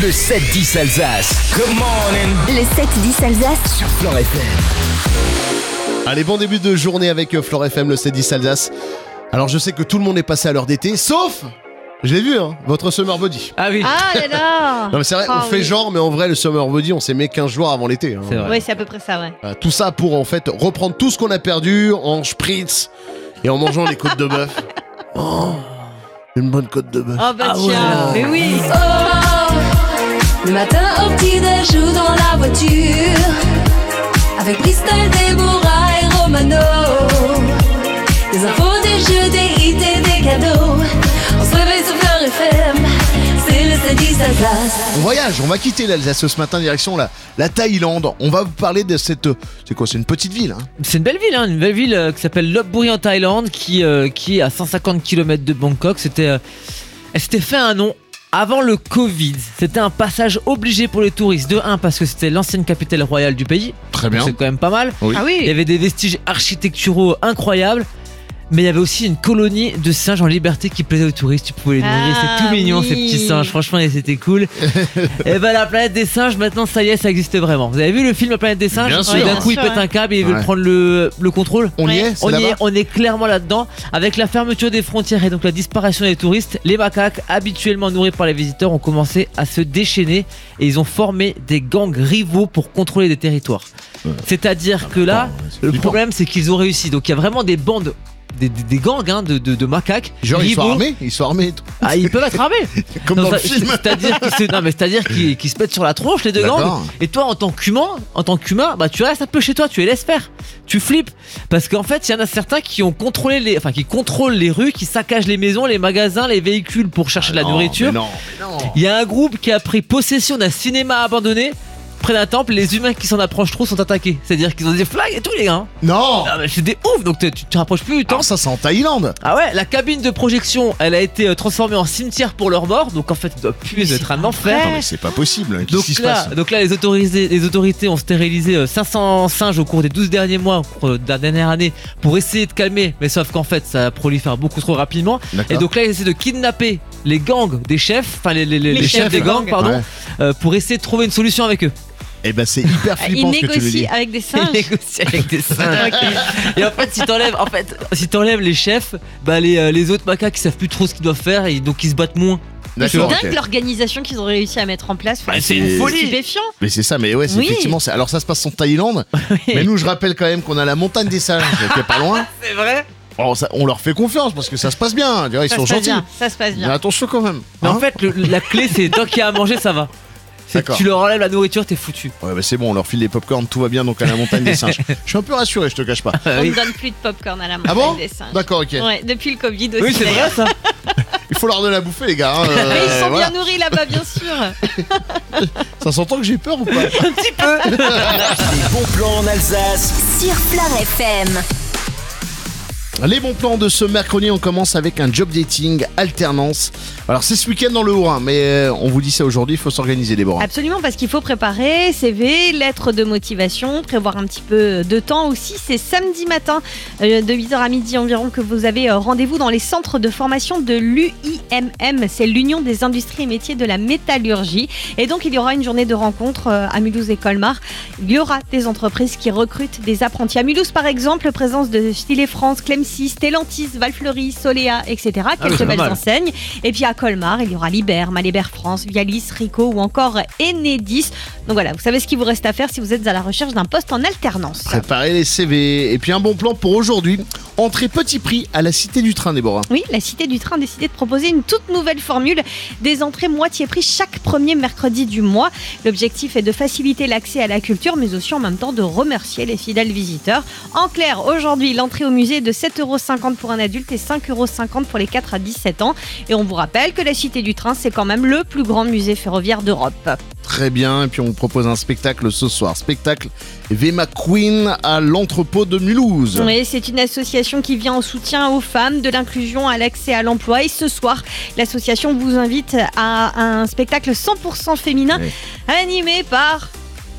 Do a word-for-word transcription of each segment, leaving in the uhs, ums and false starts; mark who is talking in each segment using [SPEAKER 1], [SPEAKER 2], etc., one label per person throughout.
[SPEAKER 1] Le sept dix Alsace. Good morning.
[SPEAKER 2] Le sept dix Alsace
[SPEAKER 1] sur Fleure F M.
[SPEAKER 3] Allez, bon début de journée avec Fleure F M, le sept dix Alsace. Alors je sais que tout le monde est passé à l'heure d'été, sauf, je l'ai vu, hein, votre summer body.
[SPEAKER 4] Ah oui.
[SPEAKER 5] Ah là là.
[SPEAKER 3] Non mais c'est vrai,
[SPEAKER 5] Ah
[SPEAKER 3] on fait
[SPEAKER 5] oui.
[SPEAKER 3] genre, mais en vrai le summer body, on s'est mis quinze jours avant l'été. Hein.
[SPEAKER 4] C'est vrai.
[SPEAKER 5] Ouais, c'est à peu près ça, ouais.
[SPEAKER 3] Euh, tout ça pour en fait reprendre tout ce qu'on a perdu en spritz et en mangeant les côtes de bœuf. Oh, une bonne côte de bœuf.
[SPEAKER 5] Oh bah
[SPEAKER 4] Ah
[SPEAKER 5] tiens,
[SPEAKER 4] ouais.
[SPEAKER 5] mais oui.
[SPEAKER 6] Oh, le matin au petit-déj ou dans la voiture, avec Bristol, Déborah et Romano. Des infos, des jeux, des hits et des cadeaux. On se réveille sur Fleure F M, c'est le sept dix Alsace.
[SPEAKER 3] On voyage, on va quitter l'Alsace ce matin direction la, la Thaïlande. On va vous parler de cette... C'est quoi, c'est une petite ville, hein.
[SPEAKER 4] C'est une belle ville, hein, une belle ville euh, qui s'appelle Lopburi en Thaïlande, qui, euh, qui est à cent cinquante kilomètres de Bangkok. C'était, euh, elle s'était fait un nom avant le Covid. C'était un passage obligé pour les touristes. De un, parce que c'était l'ancienne capitale royale du pays.
[SPEAKER 3] Très
[SPEAKER 4] Donc c'est quand même pas mal.
[SPEAKER 3] Oui.
[SPEAKER 5] Ah
[SPEAKER 4] Il y
[SPEAKER 5] oui.
[SPEAKER 4] avait des vestiges architecturaux incroyables. Mais il y avait aussi une colonie de singes en liberté qui plaisait aux touristes. Tu pouvais les nourrir,
[SPEAKER 5] Ah,
[SPEAKER 4] c'est tout mignon
[SPEAKER 5] oui.
[SPEAKER 4] ces petits singes. Franchement, et c'était cool. Et ben la planète des singes, maintenant ça y est, ça existe vraiment. Vous avez vu le film La planète des singes?
[SPEAKER 3] Bien
[SPEAKER 4] Et
[SPEAKER 3] sûr.
[SPEAKER 4] d'un
[SPEAKER 5] Bien
[SPEAKER 4] coup, ils
[SPEAKER 5] sûr,
[SPEAKER 4] pètent
[SPEAKER 5] ouais.
[SPEAKER 4] un câble et ils
[SPEAKER 3] Ouais.
[SPEAKER 4] veulent prendre le, le contrôle.
[SPEAKER 3] On y
[SPEAKER 5] Ouais.
[SPEAKER 3] est, c'est
[SPEAKER 4] On y
[SPEAKER 3] là-bas
[SPEAKER 4] est, on est clairement là-dedans. Avec la fermeture des frontières et donc la disparition des touristes, les macaques, habituellement nourris par les visiteurs, ont commencé à se déchaîner et ils ont formé des gangs rivaux pour contrôler des territoires.
[SPEAKER 3] Ouais.
[SPEAKER 4] C'est-à-dire que là,
[SPEAKER 3] c'est
[SPEAKER 4] le
[SPEAKER 3] flippant.
[SPEAKER 4] problème c'est qu'ils ont réussi. Donc il y a vraiment des bandes, des, des, des gangs hein, de, de, de macaques.
[SPEAKER 3] Genre ils sont
[SPEAKER 4] rivaux.
[SPEAKER 3] armés, ils sont armés et tout.
[SPEAKER 4] Ah, ils peuvent être armés.
[SPEAKER 3] Comme
[SPEAKER 4] Non,
[SPEAKER 3] dans le
[SPEAKER 4] ça-
[SPEAKER 3] film.
[SPEAKER 4] C'est-à-dire qu'ils se, non, mais c'est-à-dire qu'ils, qu'ils se pètent sur la tronche les deux
[SPEAKER 3] D'accord.
[SPEAKER 4] gangs. Et toi, en tant qu'humain, en tant qu'humain, bah tu restes un peu chez toi, tu les laisses faire. Tu flippes parce qu'en fait, il y en a certains qui ont contrôlé les, enfin qui contrôlent les rues, qui saccagent les maisons, les magasins, les véhicules pour chercher de la
[SPEAKER 3] Non,
[SPEAKER 4] nourriture.
[SPEAKER 3] mais non, mais non.
[SPEAKER 4] Il y a un groupe qui a pris possession d'un cinéma abandonné près d'un temple. Les humains qui s'en approchent trop sont attaqués. C'est-à-dire qu'ils ont des flingues et tout les gars. hein.
[SPEAKER 3] Non.
[SPEAKER 4] Ah, bah, c'est des ouf. Donc tu tu te rapproches plus du temps.
[SPEAKER 3] Alors ça c'est en Thaïlande.
[SPEAKER 4] Ah ouais, la cabine de projection, elle a été euh, transformée en cimetière pour leurs morts. Donc en fait, ça doit plus
[SPEAKER 5] Mais
[SPEAKER 4] être
[SPEAKER 5] c'est
[SPEAKER 4] un
[SPEAKER 5] pas
[SPEAKER 4] enfer.
[SPEAKER 5] vrai.
[SPEAKER 3] Non mais c'est pas possible. Qu'est-ce
[SPEAKER 4] Donc
[SPEAKER 3] qui se
[SPEAKER 4] là,
[SPEAKER 3] passe?
[SPEAKER 4] donc là les, autorités, les autorités ont stérilisé euh, cinq cents singes au cours des douze derniers mois, au cours de la dernière année, pour essayer de calmer, mais sauf qu'en fait ça prolifère beaucoup trop rapidement.
[SPEAKER 3] D'accord.
[SPEAKER 4] Et donc là ils essaient de kidnapper les gangs des chefs, enfin les, les, les-
[SPEAKER 5] Les
[SPEAKER 4] les chefs
[SPEAKER 5] chefs
[SPEAKER 4] des
[SPEAKER 5] de
[SPEAKER 4] gangs,
[SPEAKER 5] gang.
[SPEAKER 4] pardon,
[SPEAKER 3] Ouais.
[SPEAKER 4] euh, pour essayer de trouver une solution avec eux.
[SPEAKER 3] Eh ben c'est hyper
[SPEAKER 5] Ah, Ils
[SPEAKER 3] flippant ce que tu nous dis.
[SPEAKER 5] négocient avec des
[SPEAKER 4] Ils
[SPEAKER 5] singes.
[SPEAKER 4] négocient avec des singes. Et en fait, si t'enlèves, en fait, si t'enlèves les chefs, bah les, euh, les autres macaques ils savent plus trop ce qu'ils doivent faire et donc ils se battent moins.
[SPEAKER 5] Mais c'est
[SPEAKER 3] D'accord.
[SPEAKER 5] dingue
[SPEAKER 3] ok.
[SPEAKER 5] l'organisation qu'ils ont réussi à mettre en place.
[SPEAKER 3] Bah,
[SPEAKER 5] Enfin,
[SPEAKER 3] c'est
[SPEAKER 5] c'est
[SPEAKER 3] une
[SPEAKER 4] folie.
[SPEAKER 5] stupéfiant.
[SPEAKER 3] Mais c'est ça, mais ouais, c'est
[SPEAKER 5] Oui.
[SPEAKER 3] effectivement. c'est- Alors ça se passe en Thaïlande. Mais nous, je rappelle quand même qu'on a la montagne des singes, qui est pas loin.
[SPEAKER 4] C'est vrai.
[SPEAKER 3] Oh, ça- on leur fait confiance parce que ça se passe bien. Tu vois, ils
[SPEAKER 5] Ça
[SPEAKER 3] sont
[SPEAKER 5] se passe
[SPEAKER 3] gentils.
[SPEAKER 5] bien. Ça se passe
[SPEAKER 3] Mais
[SPEAKER 5] bien.
[SPEAKER 3] attention quand même.
[SPEAKER 4] Mais
[SPEAKER 3] Hein
[SPEAKER 4] en fait, le- la clé c'est tant qu'il y a à manger, ça va. C'est que
[SPEAKER 3] D'accord.
[SPEAKER 4] tu leur enlèves la nourriture, t'es foutu.
[SPEAKER 3] Ouais, bah c'est bon, on leur file les popcorn, tout va bien donc à la montagne des singes. Je suis un peu rassuré, je te cache pas.
[SPEAKER 5] On
[SPEAKER 4] oui.
[SPEAKER 5] ne donne plus de popcorn à la montagne
[SPEAKER 3] Ah bon
[SPEAKER 5] des singes.
[SPEAKER 3] D'accord, ok.
[SPEAKER 5] Ouais, depuis le Covid aussi.
[SPEAKER 4] Oui, c'est
[SPEAKER 5] d'ailleurs.
[SPEAKER 4] vrai ça.
[SPEAKER 3] Il faut leur donner à bouffer, les gars. hein, euh,
[SPEAKER 5] Mais ils sont
[SPEAKER 3] voilà.
[SPEAKER 5] bien nourris là-bas, bien sûr.
[SPEAKER 3] Ça s'entend que j'ai peur ou pas?
[SPEAKER 4] Un petit peu.
[SPEAKER 1] Les bons plans en Alsace.
[SPEAKER 2] sur Fleure F M.
[SPEAKER 3] Les bons plans de ce mercredi, on commence avec un job dating alternance. Alors c'est ce week-end dans le Haut-Rhin, mais euh, on vous dit ça aujourd'hui, il faut s'organiser, Déborah.
[SPEAKER 5] Absolument, parce qu'il faut préparer C V, lettre de motivation, prévoir un petit peu de temps aussi. C'est samedi matin, euh, de huit heures à midi environ, que vous avez euh, rendez-vous dans les centres de formation de l'U I M M. C'est l'Union des industries et métiers de la métallurgie. Et donc, il y aura une journée de rencontre euh, à Mulhouse et Colmar. Il y aura des entreprises qui recrutent des apprentis. À Mulhouse, par exemple, présence de Stylet France, Clemcy, Stellantis, Valfleury, Solea, et cetera.
[SPEAKER 4] Ah oui,
[SPEAKER 5] Quelques
[SPEAKER 4] c'est pas
[SPEAKER 5] belles
[SPEAKER 4] mal.
[SPEAKER 5] enseignes. Et puis à Colmar, il y aura Liber, Malébert France, Vialis, Rico ou encore Enedis. Donc voilà, vous savez ce qu'il vous reste à faire si vous êtes à la recherche d'un poste en alternance.
[SPEAKER 3] Préparez les C V. Et puis un bon plan pour aujourd'hui, entrée petit prix à la Cité du Train, Déborah.
[SPEAKER 5] Oui, la Cité du Train a décidé de proposer une toute nouvelle formule des entrées moitié prix chaque premier mercredi du mois. L'objectif est de faciliter l'accès à la culture, mais aussi en même temps de remercier les fidèles visiteurs. En clair, aujourd'hui, l'entrée au musée est de sept euros cinquante pour un adulte et cinq euros cinquante pour les quatre à dix-sept ans. Et on vous rappelle que la Cité du Train, c'est quand même le plus grand musée ferroviaire d'Europe.
[SPEAKER 3] Très bien, et puis on vous propose un spectacle ce soir. Spectacle V McQueen à l'entrepôt de Mulhouse.
[SPEAKER 5] Oui, c'est une association qui vient en soutien aux femmes, de l'inclusion à l'accès à l'emploi. Et ce soir, l'association vous invite à un spectacle cent pour cent féminin
[SPEAKER 3] Oui.
[SPEAKER 5] animé par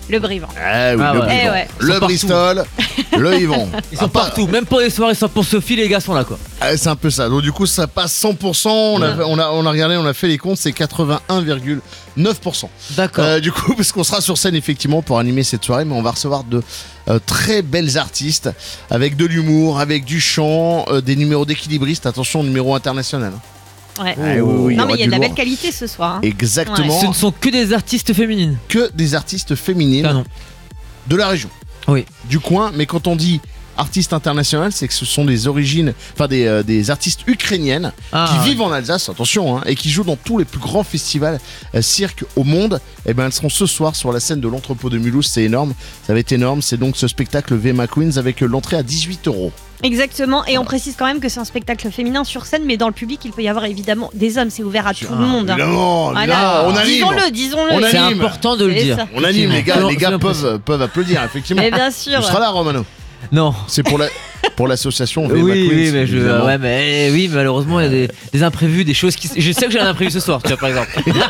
[SPEAKER 5] Le Brivant.
[SPEAKER 3] Ah oui,
[SPEAKER 4] Ah
[SPEAKER 3] le
[SPEAKER 4] ouais.
[SPEAKER 3] Brivant.
[SPEAKER 5] Eh ouais.
[SPEAKER 4] Ils
[SPEAKER 3] Le
[SPEAKER 4] sont
[SPEAKER 3] Bristol, le Yvon.
[SPEAKER 4] Ils sont
[SPEAKER 3] Ah, pas-
[SPEAKER 4] partout, même pour les soirées cent pour Sophie, les gars sont là quoi.
[SPEAKER 3] Ah, c'est un peu ça. Donc du coup, ça passe cent pour cent. On a, on a, on a regardé, on a fait les comptes, c'est quatre-vingt-un virgule neuf pour cent.
[SPEAKER 4] D'accord.
[SPEAKER 3] Euh, du coup, parce qu'on sera sur scène effectivement pour animer cette soirée, mais on va recevoir de euh, très belles artistes avec de l'humour, avec du chant, euh, des numéros d'équilibristes. Attention, numéro international.
[SPEAKER 5] Ouais.
[SPEAKER 3] Ah, oui, oui,
[SPEAKER 5] non,
[SPEAKER 3] aura
[SPEAKER 5] mais il y a
[SPEAKER 3] du
[SPEAKER 5] de la
[SPEAKER 3] lourd.
[SPEAKER 5] belle qualité ce soir. hein.
[SPEAKER 3] Exactement.
[SPEAKER 4] Ce ne sont que des artistes féminines.
[SPEAKER 3] Que des artistes féminines
[SPEAKER 4] Ah non.
[SPEAKER 3] de la région,
[SPEAKER 4] Oui.
[SPEAKER 3] du coin. Mais quand on dit artiste international, c'est que ce sont des origines, enfin des, euh, des artistes ukrainiennes
[SPEAKER 4] Ah,
[SPEAKER 3] qui
[SPEAKER 4] ouais.
[SPEAKER 3] vivent en Alsace, attention, hein, et qui jouent dans tous les plus grands festivals euh, cirques au monde. Et ben elles seront ce soir sur la scène de l'entrepôt de Mulhouse, c'est énorme, ça va être énorme. C'est donc ce spectacle V M A Queens avec euh, l'entrée à dix-huit euros.
[SPEAKER 5] Exactement. Et on précise quand même que c'est un spectacle féminin sur scène, mais dans le public, il peut y avoir évidemment des hommes. C'est ouvert à tout
[SPEAKER 3] Ah,
[SPEAKER 5] le monde. hein.
[SPEAKER 3] Évidemment,
[SPEAKER 5] Voilà.
[SPEAKER 3] évidemment, on anime.
[SPEAKER 5] Disons-le, disons-le.
[SPEAKER 3] On
[SPEAKER 4] C'est
[SPEAKER 3] anime.
[SPEAKER 4] important de le
[SPEAKER 5] C'est
[SPEAKER 4] dire.
[SPEAKER 5] ça.
[SPEAKER 3] On anime, les gars,
[SPEAKER 4] Non,
[SPEAKER 3] les gars
[SPEAKER 4] c'est
[SPEAKER 3] peuvent, peuvent applaudir, effectivement.
[SPEAKER 5] Mais bien
[SPEAKER 3] Tu
[SPEAKER 5] sûr.
[SPEAKER 3] seras là, Romano.
[SPEAKER 4] Non.
[SPEAKER 3] C'est pour la, pour l'association V M A
[SPEAKER 4] Oui,
[SPEAKER 3] Queens.
[SPEAKER 4] oui, mais je,
[SPEAKER 3] évidemment.
[SPEAKER 4] ouais, mais oui, malheureusement, il y a des, des imprévus, des choses qui. Je sais que j'ai un imprévu ce soir, tu vois, par exemple.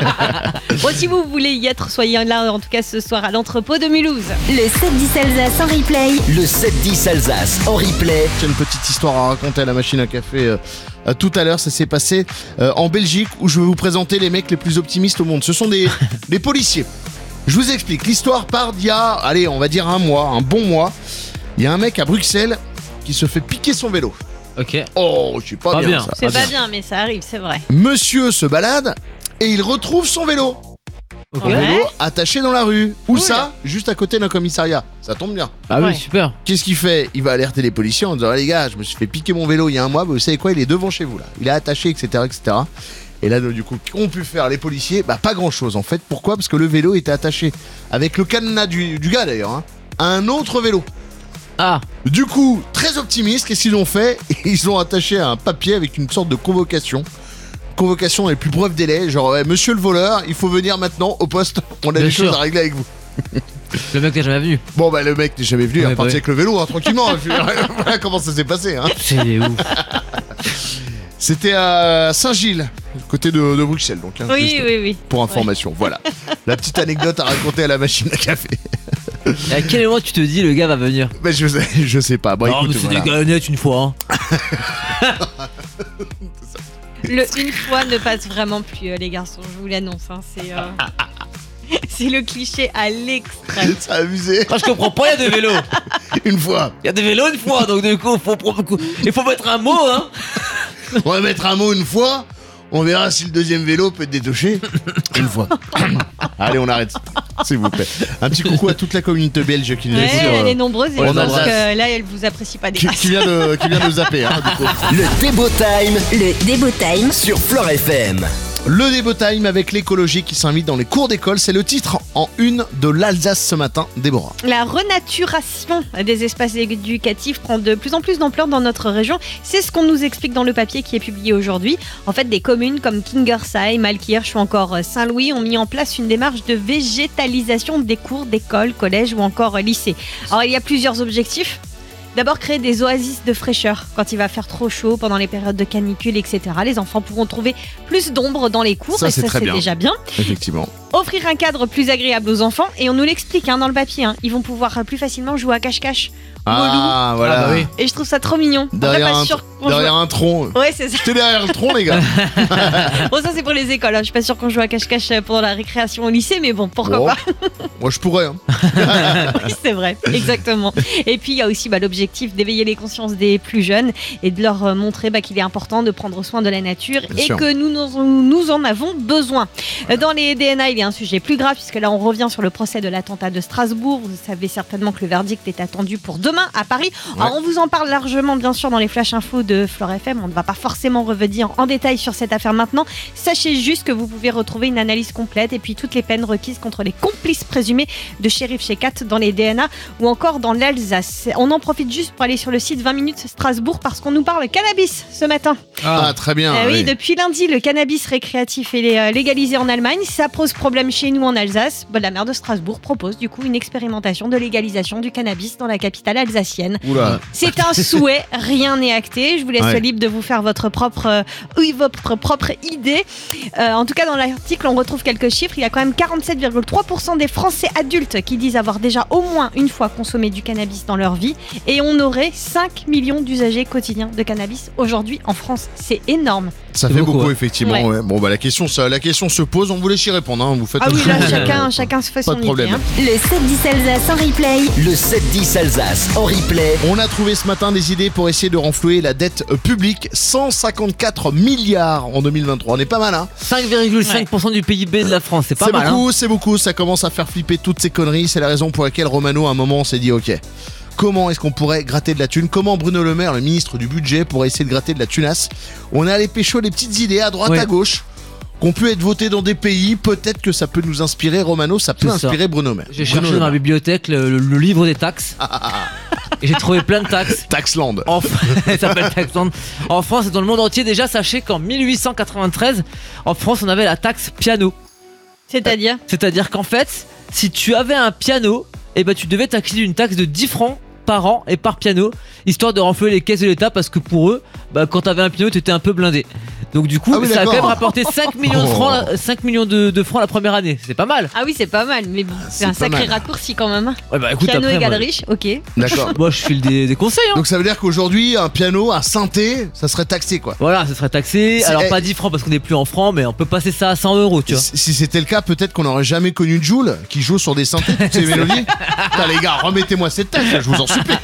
[SPEAKER 5] Bon, si vous voulez y être, soyez là en tout cas ce soir à l'entrepôt de Mulhouse.
[SPEAKER 2] Le sept dix Alsace en replay.
[SPEAKER 1] Le sept dix Alsace en replay.
[SPEAKER 3] J'ai une petite histoire à raconter à la machine à café. euh, euh, tout à l'heure, ça s'est passé euh, en Belgique, où je vais vous présenter les mecs les plus optimistes au monde. Ce sont des, des policiers. Je vous explique. L'histoire part d'il y a, allez, on va dire un mois, un bon mois. Il y a un mec à Bruxelles qui se fait piquer son vélo.
[SPEAKER 4] Ok.
[SPEAKER 3] Oh, je suis pas,
[SPEAKER 4] Pas
[SPEAKER 3] bien.
[SPEAKER 4] bien.
[SPEAKER 3] ça.
[SPEAKER 5] C'est pas bien, mais ça arrive, c'est vrai.
[SPEAKER 3] Monsieur se balade et il retrouve son vélo.
[SPEAKER 4] Ok.
[SPEAKER 3] Son
[SPEAKER 5] Ouais.
[SPEAKER 3] vélo attaché dans la rue. Où
[SPEAKER 5] Cool.
[SPEAKER 3] ça? Juste à côté d'un commissariat. Ça tombe bien.
[SPEAKER 4] Ah oui,
[SPEAKER 5] Ouais.
[SPEAKER 4] super.
[SPEAKER 3] Qu'est-ce qu'il fait? Il va alerter les policiers en disant ah, les gars, je me suis fait piquer mon vélo il y a un mois, mais vous savez quoi, il est devant chez vous là. Il est attaché, et cetera et cetera. Et là, du coup, qu'ont pu faire les policiers? Bah, pas grand chose en fait. Pourquoi? Parce que le vélo était attaché avec le cadenas du, du gars d'ailleurs, hein, à un autre vélo.
[SPEAKER 4] Ah,
[SPEAKER 3] Du coup, très optimiste, qu'est-ce qu'ils ont fait? Ils ont attaché un papier avec une sorte de convocation. Convocation et plus bref délai, genre ouais, monsieur le voleur, il faut venir maintenant au poste, on a
[SPEAKER 4] Bien
[SPEAKER 3] des
[SPEAKER 4] sûr.
[SPEAKER 3] choses à régler avec vous.
[SPEAKER 4] le mec n'est jamais venu.
[SPEAKER 3] Bon bah le mec n'est jamais venu, il est
[SPEAKER 4] Ouais,
[SPEAKER 3] reparti
[SPEAKER 4] bah
[SPEAKER 3] avec le vélo hein, tranquillement. Voilà comment ça s'est passé. Hein.
[SPEAKER 4] C'est ouf.
[SPEAKER 3] C'était à Saint-Gilles, côté de, de Bruxelles, donc. Hein,
[SPEAKER 5] Oui,
[SPEAKER 3] juste
[SPEAKER 5] oui, oui.
[SPEAKER 3] pour information, voilà. La petite anecdote à raconter à la machine à café.
[SPEAKER 4] Et à quel moment tu te dis le gars va venir?
[SPEAKER 3] Mais je sais, je sais pas. Bon,
[SPEAKER 4] Non,
[SPEAKER 3] écoute,
[SPEAKER 4] mais c'est
[SPEAKER 3] voilà.
[SPEAKER 4] des gars honnêtes une fois. Hein.
[SPEAKER 5] Le une fois ne passe vraiment plus, euh, les garçons, je vous l'annonce. hein, c'est euh, c'est le cliché à l'extrême.
[SPEAKER 3] C'est abusé.
[SPEAKER 4] Quand je comprends pas, il y a des vélos.
[SPEAKER 3] Une fois.
[SPEAKER 4] Il y a des vélos une fois, donc du coup, faut, faut- il faut mettre un mot, hein.
[SPEAKER 3] On va mettre un mot une fois. On verra si le deuxième vélo peut être détoché. Une fois. Allez, on arrête. S'il vous plaît. Un petit coucou à toute la communauté belge qui nous
[SPEAKER 5] Ouais,
[SPEAKER 3] écoute,
[SPEAKER 5] elle
[SPEAKER 3] euh,
[SPEAKER 5] est nombreuse et
[SPEAKER 3] on
[SPEAKER 5] je pense
[SPEAKER 3] embrasse.
[SPEAKER 5] que là, elle vous apprécie pas des
[SPEAKER 3] qui,
[SPEAKER 5] masses.
[SPEAKER 3] qui vient de, qui vient de zapper. Hein, du coup.
[SPEAKER 1] Le Débo Time
[SPEAKER 2] Le Débo Time.
[SPEAKER 1] sur Fleure F M.
[SPEAKER 3] Le Débo Time avec l'écologie qui s'invite dans les cours d'école. C'est le titre en une de l'Alsace ce matin, Déborah.
[SPEAKER 5] La renaturation des espaces éducatifs prend de plus en plus d'ampleur dans notre région. C'est ce qu'on nous explique dans le papier qui est publié aujourd'hui. En fait, des communes comme Kingersheim, Alkirch ou encore Saint-Louis ont mis en place une démarche de végétalisation des cours d'école, collège ou encore lycée. Alors, il y a plusieurs objectifs. D'abord, créer des oasis de fraîcheur quand il va faire trop chaud pendant les périodes de canicule, et cetera. Les enfants pourront trouver plus d'ombre dans les cours
[SPEAKER 3] Ça,
[SPEAKER 5] et
[SPEAKER 3] c'est
[SPEAKER 5] ça,
[SPEAKER 3] très
[SPEAKER 5] c'est
[SPEAKER 3] bien.
[SPEAKER 5] déjà bien.
[SPEAKER 3] Effectivement.
[SPEAKER 5] Offrir un cadre plus agréable aux enfants et on nous l'explique hein, dans le papier. hein. Ils vont pouvoir plus facilement jouer à cache-cache ou au loup.
[SPEAKER 3] Ah, voilà.
[SPEAKER 4] Ah, bah oui.
[SPEAKER 5] Et je trouve ça trop mignon. Après,
[SPEAKER 3] Derrière,
[SPEAKER 5] pas
[SPEAKER 3] un,
[SPEAKER 5] sûr qu'on
[SPEAKER 3] derrière
[SPEAKER 5] joue-
[SPEAKER 3] un tronc.
[SPEAKER 5] Ouais, c'est ça.
[SPEAKER 3] J'étais derrière le tronc, les gars.
[SPEAKER 5] Bon, ça c'est pour les écoles. hein. Je suis pas sûre qu'on joue à cache-cache pendant la récréation au lycée, mais bon, pourquoi
[SPEAKER 3] Bon.
[SPEAKER 5] pas.
[SPEAKER 3] Moi, je pourrais. Hein.
[SPEAKER 5] Oui, c'est vrai, exactement. Et puis il y a aussi bah, l'objectif d'éveiller les consciences des plus jeunes et de leur euh, montrer bah, qu'il est important de prendre soin de la nature
[SPEAKER 3] Bien
[SPEAKER 5] et
[SPEAKER 3] sûr.
[SPEAKER 5] que nous, nous, nous en avons besoin. Euh, Dans les D N A, il y a un sujet plus grave puisque là on revient sur le procès de l'attentat de Strasbourg. Vous savez certainement que le verdict est attendu pour demain à Paris. Alors on vous en parle largement bien sûr dans les flash infos de Fleure F M. On ne va pas forcément revenir en détail sur cette affaire maintenant. Sachez juste que vous pouvez retrouver une analyse complète et puis toutes les peines requises contre les complices présumés de Shérif Shekat dans les D N A ou encore dans l'Alsace. On en profite juste pour aller sur le site vingt minutes Strasbourg parce qu'on nous parle cannabis ce matin.
[SPEAKER 3] Ah, très bien.
[SPEAKER 5] Eh oui,
[SPEAKER 3] oui.
[SPEAKER 5] depuis lundi, le cannabis récréatif est euh, légalisé en Allemagne. Ça pose problème chez nous en Alsace. Bah, la maire de Strasbourg propose du coup une expérimentation de légalisation du cannabis dans la capitale alsacienne.
[SPEAKER 3] Oula.
[SPEAKER 5] C'est un souhait, rien n'est acté. idée. Je vous laisse
[SPEAKER 3] Ouais.
[SPEAKER 5] libre de vous faire votre propre, euh, oui, votre propre idée. Euh, en tout cas, dans l'article, on retrouve quelques chiffres. Il y a quand même quarante-sept virgule trois pour cent des Français adultes qui disent avoir déjà au moins une fois consommé du cannabis dans leur vie. Et on aurait cinq millions d'usagers quotidiens de cannabis aujourd'hui en France. C'est énorme.
[SPEAKER 3] Ça
[SPEAKER 4] C'est
[SPEAKER 3] fait
[SPEAKER 4] beaucoup,
[SPEAKER 3] beaucoup,
[SPEAKER 4] ouais.
[SPEAKER 3] effectivement.
[SPEAKER 5] Ouais.
[SPEAKER 3] Ouais. Bon, bah la question, ça, la question se pose. On vous laisse y répondre. Hein. Vous faites.
[SPEAKER 5] Ah oui, là, chacun, chacun se fait
[SPEAKER 3] Pas
[SPEAKER 5] son
[SPEAKER 3] de problème.
[SPEAKER 5] idée. hein.
[SPEAKER 2] Le sept dix Alsace en replay.
[SPEAKER 1] Le sept dix Alsace en replay.
[SPEAKER 3] On a trouvé ce matin des idées pour essayer de renflouer la dette euh, publique. cent cinquante-quatre milliards en deux mille vingt-trois. On est pas mal, hein.
[SPEAKER 4] cinq virgule cinq pour cent du P I B de la France, c'est pas
[SPEAKER 3] C'est
[SPEAKER 4] mal.
[SPEAKER 3] beaucoup, c'est beaucoup. Ça commence à faire flipper toutes ces conneries. C'est la raison pour laquelle Romano, à un moment, s'est dit ok. Comment est-ce qu'on pourrait gratter de la thune? Comment Bruno Le Maire, le ministre du budget, pourrait essayer de gratter de la tunasse? On est allé pécho des petites idées à droite,
[SPEAKER 4] Ouais.
[SPEAKER 3] à gauche, qu'on peut être votées dans des pays. Peut-être que ça peut nous inspirer, Romano. Ça peut
[SPEAKER 4] C'est ça.
[SPEAKER 3] inspirer Bruno Le Maire.
[SPEAKER 4] J'ai
[SPEAKER 3] Bruno
[SPEAKER 4] cherché
[SPEAKER 3] Le
[SPEAKER 4] dans la
[SPEAKER 3] Maire.
[SPEAKER 4] bibliothèque le, le- le livre des taxes. Et j'ai trouvé plein de taxes.
[SPEAKER 3] Taxland.
[SPEAKER 4] En ça s'appelle Taxland. En France et dans le monde entier, déjà, sachez qu'en mille huit cent quatre-vingt-treize, en France, on avait la taxe piano.
[SPEAKER 5] C'est-à-dire
[SPEAKER 4] C'est-à-dire qu'en fait, si tu avais un piano, eh ben, tu devais t'acquitter d'une taxe de dix francs par an et par piano, histoire de renflouer les caisses de l'État, parce que pour eux, bah, quand t'avais un piano, t'étais un peu blindé. Donc du coup,
[SPEAKER 3] Ah oui,
[SPEAKER 4] ça a quand
[SPEAKER 3] d'accord.
[SPEAKER 4] même rapporté cinq millions de francs, la- cinq millions de, de francs la première année. C'est pas mal.
[SPEAKER 5] Ah oui, c'est pas mal, mais bon, c'est
[SPEAKER 3] c'est
[SPEAKER 5] un
[SPEAKER 3] pas
[SPEAKER 5] sacré
[SPEAKER 3] mal.
[SPEAKER 5] raccourci quand même. hein.
[SPEAKER 4] Ouais, bah écoute,
[SPEAKER 5] Piano
[SPEAKER 4] après,
[SPEAKER 5] égale
[SPEAKER 4] moi,
[SPEAKER 5] riche, ok.
[SPEAKER 3] D'accord.
[SPEAKER 4] moi, je file des, des conseils. Hein.
[SPEAKER 3] Donc ça veut dire qu'aujourd'hui, un piano, un synthé, ça serait taxé, quoi.
[SPEAKER 4] Voilà, ça serait taxé.
[SPEAKER 3] C'est-
[SPEAKER 4] Alors
[SPEAKER 3] eh,
[SPEAKER 4] pas dix francs parce qu'on n'est plus en francs, mais on peut passer ça à cent euros, tu vois.
[SPEAKER 3] Si si c'était le cas, peut-être qu'on n'aurait jamais connu Jul qui joue sur des synthés, toutes ces mélodies. Putain, les gars, remettez-moi cette taxe, là, je vous en supplie.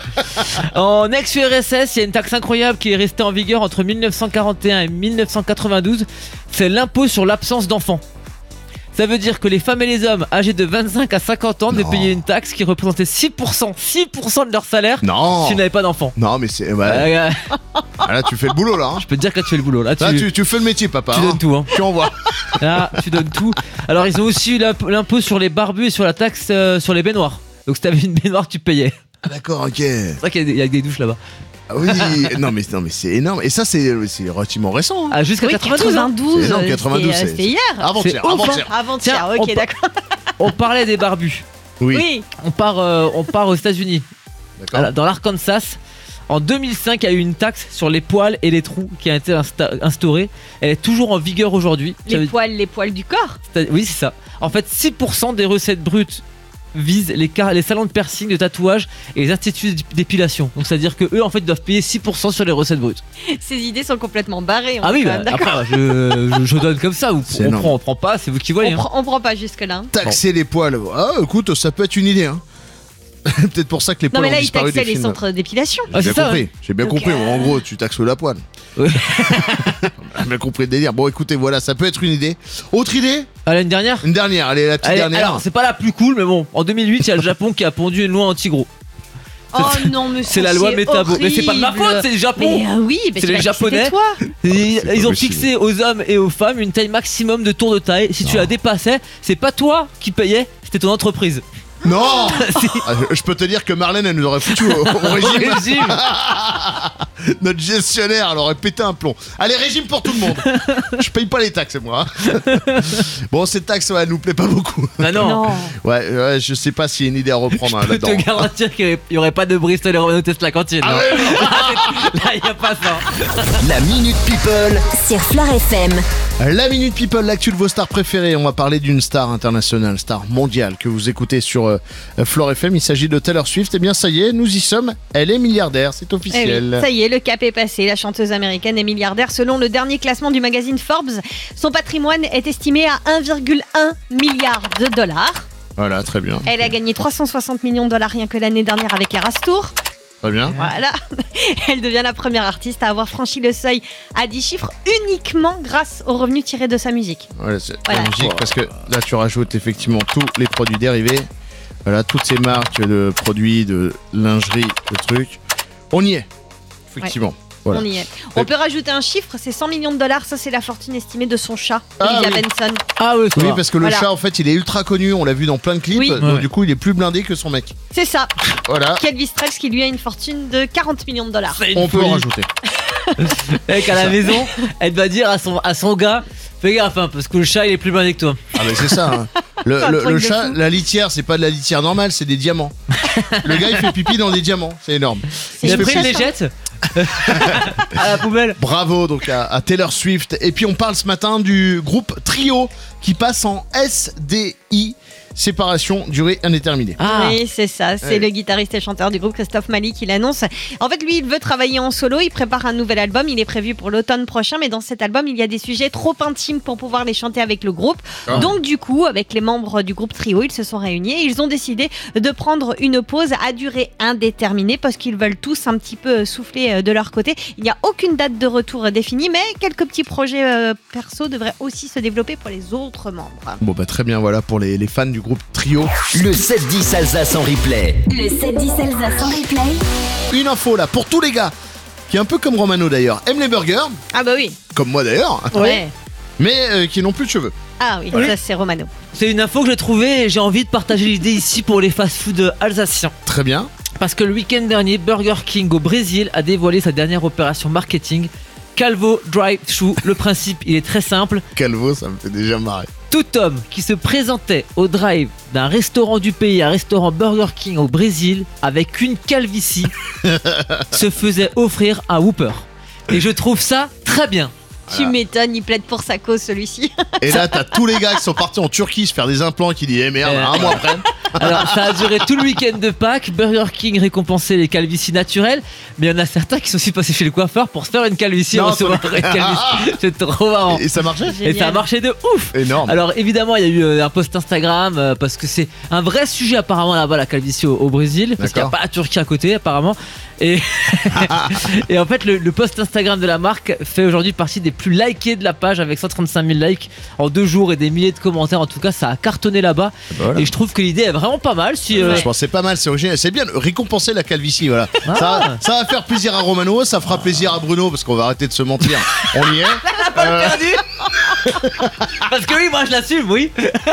[SPEAKER 4] En ex-U R S S, il y a une taxe incroyable qui est restée en vigueur entre mille neuf cent quarante et un et mille neuf cent quatre-vingt-douze. C'est l'impôt sur l'absence d'enfants. Ça veut dire que les femmes et les hommes âgés de vingt-cinq à cinquante ans devaient
[SPEAKER 3] Non.
[SPEAKER 4] payer une taxe qui représentait six pour cent, six pour cent de leur salaire
[SPEAKER 3] Non.
[SPEAKER 4] s'ils n'avaient pas d'enfants.
[SPEAKER 3] Non, mais c'est. ouais.
[SPEAKER 4] Euh,
[SPEAKER 3] Ah, là, tu fais le boulot, là. hein.
[SPEAKER 4] je peux te dire que là tu fais le boulot. Là tu,
[SPEAKER 3] Là, tu, tu fais le métier, papa.
[SPEAKER 4] tu
[SPEAKER 3] hein.
[SPEAKER 4] donnes tout. Hein.
[SPEAKER 3] Tu envoies.
[SPEAKER 4] Là tu donnes tout. Alors ils ont aussi eu l'imp- l'impôt sur les barbus et sur la taxe euh, sur les baignoires. Donc si t'avais une baignoire, tu payais.
[SPEAKER 3] Ah, d'accord, ok.
[SPEAKER 4] C'est vrai qu'il y a des- il y a des douches là-bas.
[SPEAKER 3] Ah oui, non, mais, non, mais c'est énorme. Et ça, c'est c'est relativement récent. hein.
[SPEAKER 4] Ah, jusqu'à
[SPEAKER 5] Oui,
[SPEAKER 4] quatre-vingt-douze. hein.
[SPEAKER 5] quatre-vingt-douze.
[SPEAKER 3] C'est énorme,
[SPEAKER 5] euh,
[SPEAKER 3] quatre-vingt-douze,
[SPEAKER 5] c'était, euh,
[SPEAKER 3] c'est-
[SPEAKER 5] C'était hier.
[SPEAKER 3] Avant-hier,
[SPEAKER 4] C'est ouf, hein.
[SPEAKER 3] avant-hier.
[SPEAKER 5] Avant-hier,
[SPEAKER 4] Tiens,
[SPEAKER 5] ok,
[SPEAKER 4] on pa-
[SPEAKER 5] d'accord.
[SPEAKER 4] On parlait des barbus.
[SPEAKER 3] Oui,
[SPEAKER 5] Oui.
[SPEAKER 4] On part, euh, on part aux États-Unis.
[SPEAKER 3] d'accord.
[SPEAKER 4] Voilà, dans l'Arkansas. En deux mille cinq, il y a eu une taxe sur les poils et les trous qui a été insta- instaurée. Elle est toujours en vigueur aujourd'hui. Ça
[SPEAKER 5] Les
[SPEAKER 4] veut-
[SPEAKER 5] poils, les poils du corps.
[SPEAKER 4] c'est- Oui, c'est ça. En fait, six pour cent des recettes brutes visent les, car- les salons de piercing, de tatouage et les instituts d'épilation. Donc, c'est-à-dire que eux, en fait, doivent payer six pour cent sur les recettes brutes.
[SPEAKER 5] Ces idées sont complètement barrées. on
[SPEAKER 4] Ah
[SPEAKER 5] est
[SPEAKER 4] oui,
[SPEAKER 5] quand
[SPEAKER 4] bah,
[SPEAKER 5] même d'accord.
[SPEAKER 4] après, je, je, je donne comme ça. Ou
[SPEAKER 3] C'est
[SPEAKER 4] on
[SPEAKER 3] énorme.
[SPEAKER 4] prend, on prend pas, c'est vous qui voyez.
[SPEAKER 5] On,
[SPEAKER 4] hein.
[SPEAKER 5] prend, on prend pas jusque-là. hein.
[SPEAKER 3] Taxer les poils. Ah, écoute, ça peut être une idée. Hein. Peut-être pour ça que les
[SPEAKER 5] Non,
[SPEAKER 3] poils
[SPEAKER 5] mais
[SPEAKER 3] ont
[SPEAKER 5] là, ils
[SPEAKER 3] disparu des
[SPEAKER 5] taxaient les
[SPEAKER 3] films.
[SPEAKER 5] centres d'épilation.
[SPEAKER 4] Ah,
[SPEAKER 3] J'ai
[SPEAKER 4] c'est
[SPEAKER 3] bien
[SPEAKER 4] ça,
[SPEAKER 3] compris,
[SPEAKER 4] ouais.
[SPEAKER 3] j'ai bien
[SPEAKER 5] Donc,
[SPEAKER 3] compris.
[SPEAKER 5] euh,
[SPEAKER 3] En gros, tu taxes la poêle.
[SPEAKER 4] Ouais.
[SPEAKER 3] J'ai bien compris le délire. Bon, écoutez, voilà, ça peut être une idée. Autre idée?
[SPEAKER 4] Allez, une dernière.
[SPEAKER 3] Une dernière, allez, la petite
[SPEAKER 4] Allez,
[SPEAKER 3] dernière.
[SPEAKER 4] alors, c'est pas la plus cool, mais bon, en deux mille huit, il y a le Japon qui a pondu une loi anti-gros.
[SPEAKER 5] Oh non, mais
[SPEAKER 4] C'est la loi métabo. Mais c'est pas de ma faute, c'est le Japon.
[SPEAKER 5] Mais euh, oui, mais
[SPEAKER 4] C'est
[SPEAKER 5] tu
[SPEAKER 4] les
[SPEAKER 5] m'as dit que
[SPEAKER 4] Japonais.
[SPEAKER 5] c'était toi.
[SPEAKER 4] Et
[SPEAKER 3] C'est
[SPEAKER 4] ils
[SPEAKER 3] pas
[SPEAKER 4] ont
[SPEAKER 3] possible.
[SPEAKER 4] fixé aux hommes et aux femmes une taille maximum de tour de taille. Si tu la dépassais, c'est pas toi qui payais, c'était ton entreprise.
[SPEAKER 3] Non. Ah, je- Je peux te dire que Marlène, elle nous aurait foutu au, au régime.
[SPEAKER 4] Régime.
[SPEAKER 3] Notre gestionnaire, elle aurait pété un plomb. Allez, régime pour tout le monde. Je paye pas les taxes, moi. Bon, ces taxes, ouais, elles nous plaît pas beaucoup.
[SPEAKER 4] Bah non.
[SPEAKER 5] Non.
[SPEAKER 3] Ouais, ouais, je sais pas s'il y a une idée à reprendre hein,
[SPEAKER 4] Je peux
[SPEAKER 3] là-dedans.
[SPEAKER 4] te garantir qu'il y aurait pas de Bristol et Romano Test la cantine.
[SPEAKER 3] Ah
[SPEAKER 4] non.
[SPEAKER 3] ouais,
[SPEAKER 4] Là, il y a pas ça.
[SPEAKER 1] La Minute People.
[SPEAKER 2] Sur Fleure F M.
[SPEAKER 3] La Minute People, l'actu de vos stars préférées. On va parler d'une star internationale, star mondiale que vous écoutez sur euh, Fleure F M. Il s'agit de Taylor Swift. Eh bien, ça y est, nous y sommes. Elle est milliardaire, c'est
[SPEAKER 5] Eh
[SPEAKER 3] officiel.
[SPEAKER 5] oui, ça y est, le cap est passé. La chanteuse américaine est milliardaire. Selon le dernier classement du magazine Forbes, son patrimoine est estimé à un virgule un milliard de dollars.
[SPEAKER 3] Voilà, très bien.
[SPEAKER 5] Elle a gagné trois cent soixante millions de dollars rien que l'année dernière avec Eras Tour.
[SPEAKER 3] Très bien.
[SPEAKER 5] Voilà. Elle devient la première artiste à avoir franchi le seuil à dix chiffres uniquement grâce aux revenus tirés de sa musique.
[SPEAKER 3] Voilà, c'est
[SPEAKER 5] Voilà.
[SPEAKER 3] la musique parce que là, tu rajoutes effectivement tous les produits dérivés. Voilà, toutes ces marques de produits, de lingerie, de trucs. On y est, effectivement. Voilà.
[SPEAKER 5] On y est. On peut rajouter un chiffre, c'est cent millions de dollars. Ça, c'est la fortune estimée de son chat,
[SPEAKER 3] Ah
[SPEAKER 5] Olivia
[SPEAKER 3] oui.
[SPEAKER 5] Benson.
[SPEAKER 4] Ah ouais, ça
[SPEAKER 3] Oui,
[SPEAKER 4] va.
[SPEAKER 3] parce que le
[SPEAKER 5] Voilà.
[SPEAKER 3] chat, en fait, il est ultra connu. On l'a vu dans plein de clips.
[SPEAKER 5] Oui.
[SPEAKER 3] Donc,
[SPEAKER 4] Ouais.
[SPEAKER 3] du coup, il est plus blindé que son mec.
[SPEAKER 5] C'est ça.
[SPEAKER 3] Voilà.
[SPEAKER 5] Kelvis Strells qui lui a une fortune de quarante millions de dollars.
[SPEAKER 4] C'est une
[SPEAKER 3] On peut
[SPEAKER 4] folie.
[SPEAKER 3] en rajouter.
[SPEAKER 4] Mec, à la maison, elle va dire à son, à son gars, fais gaffe, hein, parce que le chat il est plus blindé que toi.
[SPEAKER 3] Ah, mais c'est ça. hein. Le,
[SPEAKER 5] C'est un
[SPEAKER 3] le-
[SPEAKER 5] truc
[SPEAKER 3] le
[SPEAKER 5] de
[SPEAKER 3] chat,
[SPEAKER 5] fou.
[SPEAKER 3] la litière, c'est pas de la litière normale, c'est des diamants. Le gars, il fait pipi dans des diamants. C'est énorme.
[SPEAKER 5] C'est
[SPEAKER 4] Et
[SPEAKER 5] une
[SPEAKER 4] après il les
[SPEAKER 5] chasse, hein.
[SPEAKER 4] jette. à la poubelle.
[SPEAKER 3] Bravo donc à, à Taylor Swift. Et puis on parle ce matin du groupe Trio qui passe en S D I. Séparation, durée indéterminée.
[SPEAKER 4] Ah.
[SPEAKER 5] Oui, c'est ça. C'est
[SPEAKER 3] Ouais.
[SPEAKER 5] le guitariste et chanteur du groupe Christophe Mali qui l'annonce. En fait, lui, il veut travailler en solo. Il prépare un nouvel album. Il est prévu pour l'automne prochain. Mais dans cet album, il y a des sujets trop intimes pour pouvoir les chanter avec le groupe.
[SPEAKER 3] Ah.
[SPEAKER 5] Donc, du coup, avec les membres du groupe Trio, ils se sont réunis et ils ont décidé de prendre une pause à durée indéterminée parce qu'ils veulent tous un petit peu souffler de leur côté. Il n'y a aucune date de retour définie, mais quelques petits projets euh, perso devraient aussi se développer pour les autres membres.
[SPEAKER 3] Bon bah très bien, voilà pour les, les fans du groupe Trio.
[SPEAKER 1] Le sept dix Alsace en replay.
[SPEAKER 2] Le sept dix Alsace en replay.
[SPEAKER 3] Une info là pour tous les gars qui est un peu comme Romano d'ailleurs, aiment les burgers,
[SPEAKER 5] Ah bah oui.
[SPEAKER 3] comme moi d'ailleurs,
[SPEAKER 5] Ouais.
[SPEAKER 3] mais euh, qui n'ont plus de cheveux.
[SPEAKER 5] Ah oui,
[SPEAKER 4] Oui.
[SPEAKER 5] ça c'est Romano.
[SPEAKER 4] C'est une info que j'ai trouvée et j'ai envie de partager l'idée ici pour les fast-food alsaciens.
[SPEAKER 3] Très bien.
[SPEAKER 4] Parce que le week-end dernier, Burger King au Brésil a dévoilé sa dernière opération marketing, Calvo Drive-Thru. Le principe, il est très simple.
[SPEAKER 3] Calvo, ça me fait déjà marrer.
[SPEAKER 4] Tout homme qui se présentait au drive d'un restaurant du pays, un restaurant Burger King au Brésil, avec une calvitie, se faisait offrir un Whopper. Et je trouve ça très bien.
[SPEAKER 5] Tu m'étonnes, il plaide pour sa cause celui-ci.
[SPEAKER 3] Et là t'as tous les gars qui sont partis en Turquie se faire des implants qui disent eh merde,
[SPEAKER 4] Euh.
[SPEAKER 3] un mois après.
[SPEAKER 4] Alors ça a duré tout le week-end de Pâques. Burger King récompensait les calvities naturelles, mais il y en a certains qui sont aussi passés chez le coiffeur pour se faire une calvitie et
[SPEAKER 3] Non,
[SPEAKER 4] recevoir une calvitie. C'est trop marrant.
[SPEAKER 3] Et ça marchait.
[SPEAKER 4] Et ça a marché de ouf.
[SPEAKER 3] Énorme.
[SPEAKER 4] Alors évidemment il y a eu euh, un post Instagram euh, parce que c'est un vrai sujet apparemment là-bas la calvitie au, au Brésil parce qu'il n'y a
[SPEAKER 3] D'accord.
[SPEAKER 4] pas la Turquie à côté apparemment et, et en fait le, le post Instagram de la marque fait aujourd'hui partie des plus likés de la page avec cent trente-cinq mille likes en deux jours et des milliers de commentaires. En tout cas ça a cartonné là-bas
[SPEAKER 3] Voilà.
[SPEAKER 4] et je trouve que l'idée est vraiment pas mal si euh,
[SPEAKER 3] Je pense que c'est pas mal, c'est original, c'est bien récompenser la calvitie, voilà.
[SPEAKER 4] Ah.
[SPEAKER 3] Ça, ça va faire plaisir à Romano, ça fera plaisir à Bruno parce qu'on va arrêter de se mentir. On y est. Euh,
[SPEAKER 4] parce que oui moi je l'assume oui.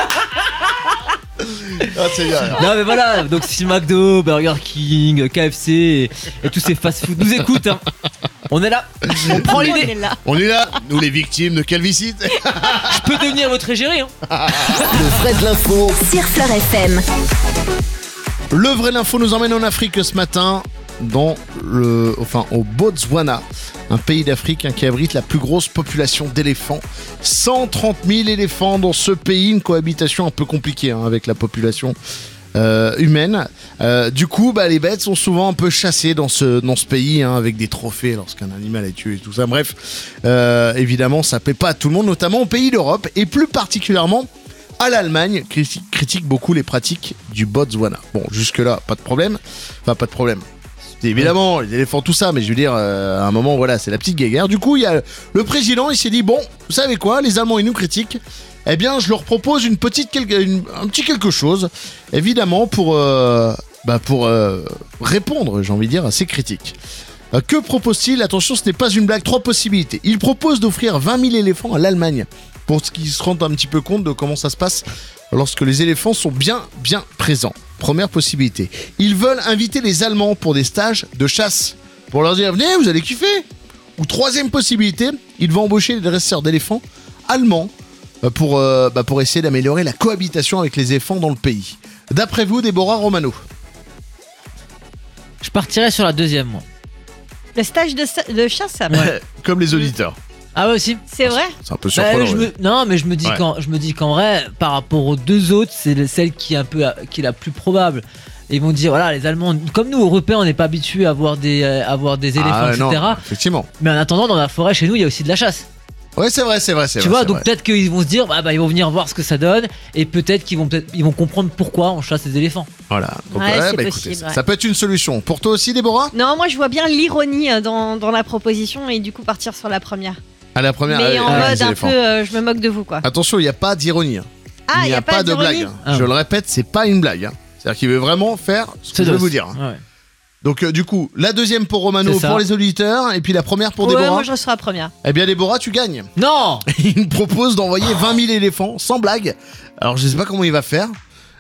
[SPEAKER 3] ah, c'est bien.
[SPEAKER 4] Non mais voilà, donc si McDo, Burger King, K F C et, et tous ces fast-food nous écoutent, hein. On est là, on prend
[SPEAKER 5] On est
[SPEAKER 4] l'idée.
[SPEAKER 5] là.
[SPEAKER 3] On est là, nous les victimes de calvitie.
[SPEAKER 4] Je peux devenir votre égérie, hein.
[SPEAKER 1] Le vrai de l'info.
[SPEAKER 2] Sur Fleur F M.
[SPEAKER 3] Le vrai l'info nous emmène en Afrique ce matin, dans le, enfin au Botswana, un pays d'Afrique hein, qui abrite la plus grosse population d'éléphants. cent trente mille éléphants dans ce pays, une cohabitation un peu compliquée hein, avec la population euh, humaine. Euh, du coup, bah, les bêtes sont souvent un peu chassées dans ce, dans ce pays hein, avec des trophées lorsqu'un animal est tué et tout ça. Bref, euh, évidemment, ça plaît pas à tout le monde, notamment aux pays d'Europe et plus particulièrement à l'Allemagne, qui critique beaucoup les pratiques du Botswana. Bon, jusque-là, pas de problème. Enfin, pas de problème. C'est évidemment, les éléphants, tout ça, mais je veux dire, euh, à un moment, voilà, c'est la petite guéguerre. Du coup, il y a le président, il s'est dit, bon, vous savez quoi, les Allemands, ils nous critiquent. Eh bien, je leur propose une petite, quelque, une- un petit quelque chose, évidemment, pour, euh, bah, pour euh, répondre, j'ai envie de dire, à ces critiques. Euh, que propose-t-il? Attention, ce n'est pas une blague, trois possibilités. Il propose d'offrir vingt mille éléphants à l'Allemagne, pour qu'ils se rendent un petit peu compte de comment ça se passe lorsque les éléphants sont bien, bien présents. Première possibilité. Ils veulent inviter les Allemands pour des stages de chasse. Pour leur dire, venez, vous allez kiffer. Ou troisième possibilité, ils vont embaucher des dresseurs d'éléphants allemands euh, pour, euh, bah, pour essayer d'améliorer la cohabitation avec les éléphants dans le pays. D'après vous, Déborah Romano?
[SPEAKER 4] Je partirais sur la deuxième, moi.
[SPEAKER 5] Le stage de, sa- de chasse,
[SPEAKER 3] Comme les auditeurs.
[SPEAKER 4] Ah ouais aussi.
[SPEAKER 5] c'est vrai.
[SPEAKER 3] C'est un peu
[SPEAKER 4] Bah,
[SPEAKER 3] surprenant.
[SPEAKER 4] je
[SPEAKER 3] ouais.
[SPEAKER 4] me- Non mais je me dis
[SPEAKER 3] Ouais.
[SPEAKER 4] qu'en je me dis qu'en vrai par rapport aux deux autres c'est le- celle qui est un peu qui est la plus probable. Et ils vont dire voilà les Allemands comme nous Européens on n'est pas habitués à voir des euh, à voir des éléphants
[SPEAKER 3] Ah, non,
[SPEAKER 4] et cetera.
[SPEAKER 3] effectivement.
[SPEAKER 4] Mais en attendant dans la forêt chez nous il y a aussi de la chasse.
[SPEAKER 3] Ouais, c'est vrai, c'est vrai, c'est
[SPEAKER 4] Tu
[SPEAKER 3] vrai.
[SPEAKER 4] vois
[SPEAKER 3] c'est
[SPEAKER 4] donc
[SPEAKER 3] vrai.
[SPEAKER 4] peut-être qu'ils vont se dire bah, bah ils vont venir voir ce que ça donne et peut-être qu'ils vont peut-être ils vont comprendre pourquoi on chasse les éléphants.
[SPEAKER 3] Voilà. Donc,
[SPEAKER 5] Ouais, c'est
[SPEAKER 3] bah,
[SPEAKER 5] possible,
[SPEAKER 3] écoutez, ça,
[SPEAKER 5] ouais.
[SPEAKER 3] ça peut être une solution. Pour toi aussi, Déborah?
[SPEAKER 5] Non, moi je vois bien l'ironie euh, dans, dans la proposition et du coup partir sur la première.
[SPEAKER 3] À la première.
[SPEAKER 5] Mais
[SPEAKER 3] allez,
[SPEAKER 5] en
[SPEAKER 3] allez,
[SPEAKER 5] mode
[SPEAKER 3] les
[SPEAKER 5] un
[SPEAKER 3] éléphants.
[SPEAKER 5] peu, euh, je me moque de vous quoi.
[SPEAKER 3] Attention, il n'y a pas d'ironie. hein.
[SPEAKER 5] Ah,
[SPEAKER 3] il n'y a, pas, de
[SPEAKER 5] d'ironie
[SPEAKER 3] blague. hein.
[SPEAKER 4] Ah.
[SPEAKER 3] Je le répète, c'est pas une blague. hein. C'est-à-dire qu'il veut vraiment faire ce que je vais
[SPEAKER 4] dos.
[SPEAKER 3] vous dire. hein.
[SPEAKER 4] Ouais.
[SPEAKER 3] Donc, euh, du coup, la deuxième pour Romano,
[SPEAKER 4] C'est ça.
[SPEAKER 3] pour les auditeurs, et puis la première pour
[SPEAKER 5] Ouais,
[SPEAKER 3] Déborah.
[SPEAKER 5] moi je serai la première.
[SPEAKER 3] Eh bien, Déborah, tu gagnes.
[SPEAKER 4] Non
[SPEAKER 3] Il me propose d'envoyer vingt mille éléphants, sans blague. Alors, je sais pas comment il va faire.